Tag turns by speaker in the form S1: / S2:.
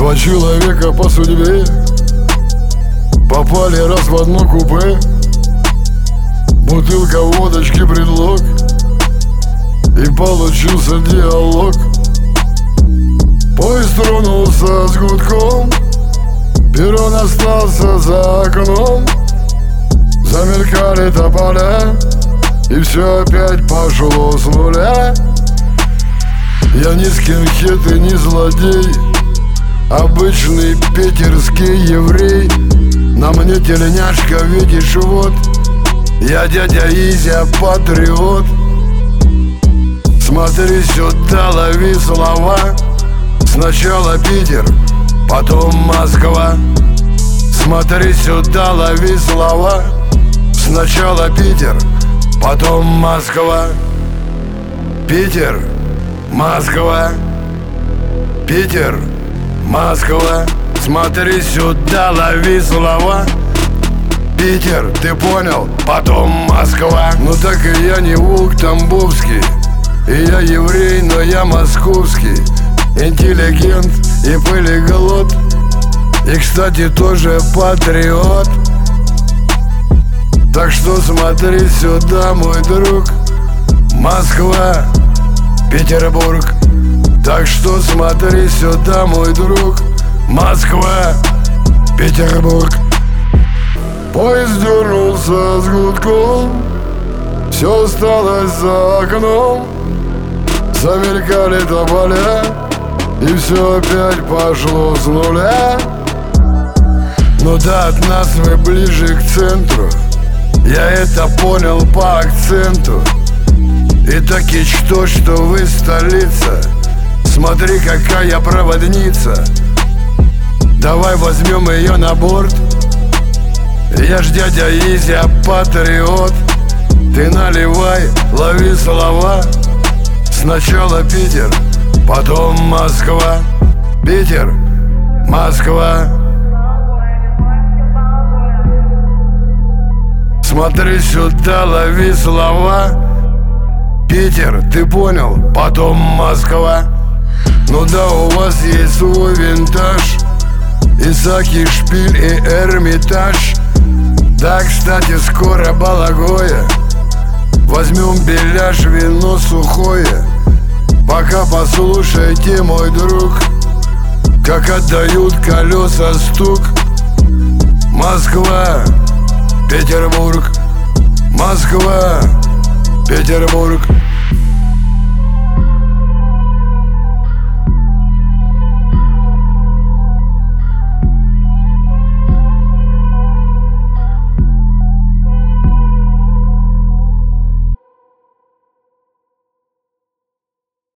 S1: Два человека по судьбе попали раз в одно купе. Бутылка водочки предлог, и получился диалог. Поезд тронулся с гудком, перрон остался за окном. Замелькали тополя, и все опять пошло с нуля. Я не скинхед и не злодей, обычный питерский еврей. На мне тельняшка, видишь, вот я дядя Изя, патриот. Смотри сюда, лови слова. Сначала Питер, потом Москва. Смотри сюда, лови слова. Сначала Питер, потом Москва. Питер, Москва. Питер, Москва. Смотри сюда, лови слова. Питер, ты понял? Потом Москва. Ну так и я не волк тамбовский, и я еврей, но я московский. Интеллигент и полиглот, и, кстати, тоже патриот. Так что смотри сюда, мой друг. Москва, Петербург. Так что смотри сюда, мой друг. Москва, Петербург. Поезд дернулся с гудком, все осталось за окном. Замелькали тополя, и все опять пошло с нуля. Ну да, от нас мы ближе к центру, я это понял по акценту. И таки что вы столица, смотри, какая проводница. Давай возьмем ее на борт. Я ж дядя Изя, патриот. Ты наливай, лови слова. Сначала Питер, потом Москва. Питер, Москва. Смотри сюда, лови слова. Питер, ты понял? Потом Москва. Ну да, у вас есть свой винтаж, Исаки, Шпиль и Эрмитаж. Да, кстати, скоро Балагоя. Возьмем беляш, вино сухое. Пока послушайте, мой друг, как отдают колеса стук. Москва, Петербург. Москва, Петербург.